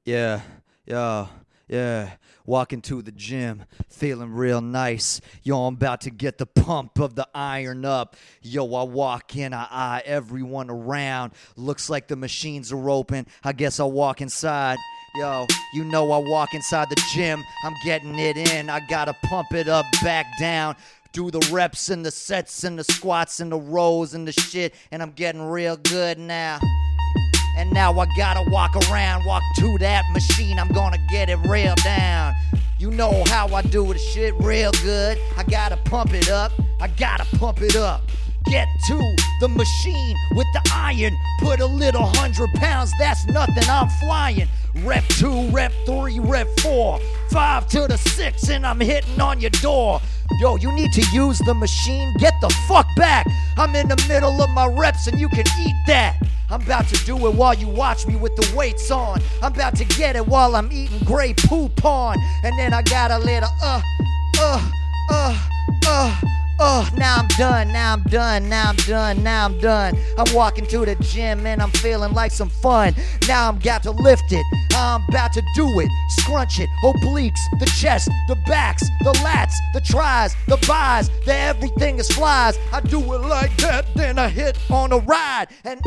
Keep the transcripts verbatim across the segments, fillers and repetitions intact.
Yeah, yeah, yeah. Walking to the gym, feeling real nice. Yo, I'm about to get the pump of the iron up. Yo, I walk in, I eye everyone around. Looks like the machines are open. I guess I'll walk inside. Yo, you know I walk inside the gym. I'm getting it in. I gotta pump it up, back down. Do the reps and the sets and the squats and the rows and the shit. And I'm getting real good now. And now I gotta walk around, walk to that machine. I'm gonna get it real down. You know how I do the shit real good. I gotta pump it up, I gotta pump it up. Get to the machine with the iron. Put a little hundred pounds, that's nothing, I'm flying. Rep two, rep three, rep four. Five to the six and I'm hitting on your door. Yo, you need to use the machine, get the fuck back. I'm in the middle of my reps and you can eat that. I'm about to do it while you watch me with the weights on. I'm about to get it while I'm eating gray poop on. And then I got a little uh, uh, uh, uh, uh. Now I'm done, now I'm done, now I'm done, now I'm done. I'm walking to the gym and I'm feeling like some fun. Now I'm got to lift it, I'm about to do it. Scrunch it, obliques, the chest, the backs, the lats, the tries, the buys, the everything is flies. I do it like that, then I hit on a ride. And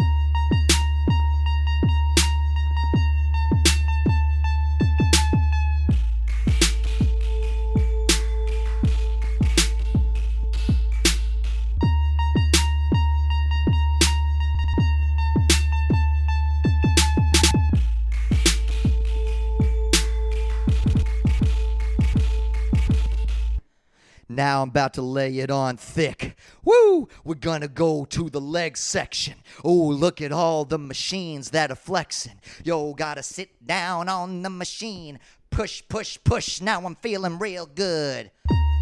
now I'm about to lay it on thick. Woo! We're gonna go to the leg section. Oh, look at all the machines that are flexing. Yo, gotta sit down on the machine. Push, push, push. Now I'm feeling real good.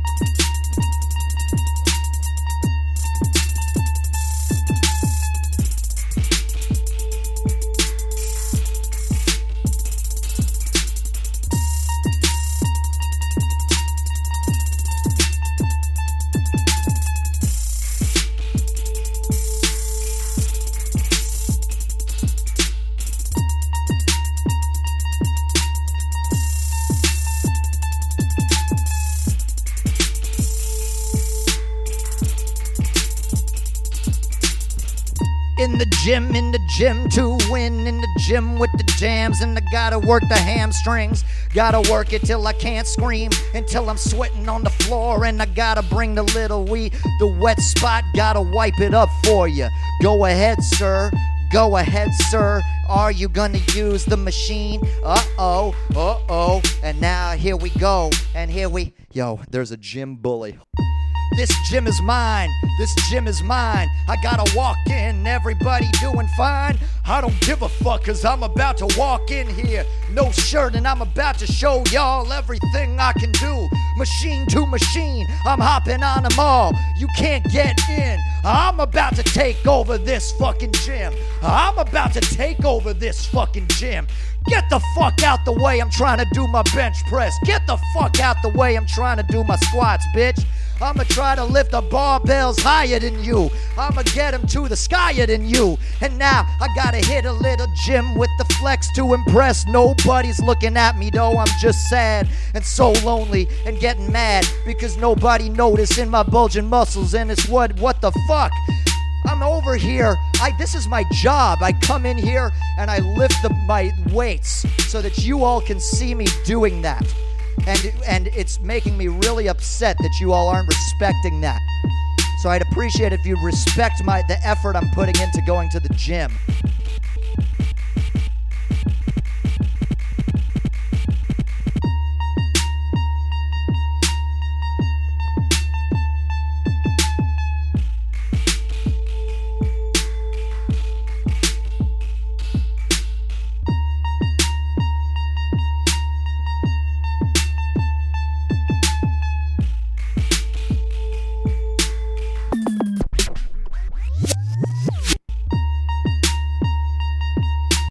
In the gym, in the gym to win, in the gym with the jams, and I gotta work the hamstrings, gotta work it till I can't scream, until I'm sweating on the floor, and I gotta bring the little wee, the wet spot, gotta wipe it up for you. Go ahead, sir, go ahead, sir, are you gonna use the machine? Uh-oh, uh-oh, and now here we go, and here we, yo, there's a gym bully. This gym is mine, this gym is mine. I gotta walk in, everybody doing fine. I don't give a fuck cause I'm about to walk in here. No shirt and I'm about to show y'all everything I can do. Machine to machine, I'm hopping on them all. You can't get in, I'm about to take over this fucking gym. I'm about to take over this fucking gym. Get the fuck out the way, I'm trying to do my bench press. Get the fuck out the way, I'm trying to do my squats, bitch. I'ma try to lift the barbells higher than you. I'ma get them to the skyer than you. And now I gotta hit a little gym with the flex to impress. Nobody's looking at me though, I'm just sad and so lonely and getting mad because nobody noticing my bulging muscles and it's what, what the fuck? I'm over here, I, this is my job. I come in here and I lift the, my weights so that you all can see me doing that. And, and it's making me really upset that you all aren't respecting that. So I'd appreciate if you'd respect my, the effort I'm putting into going to the gym.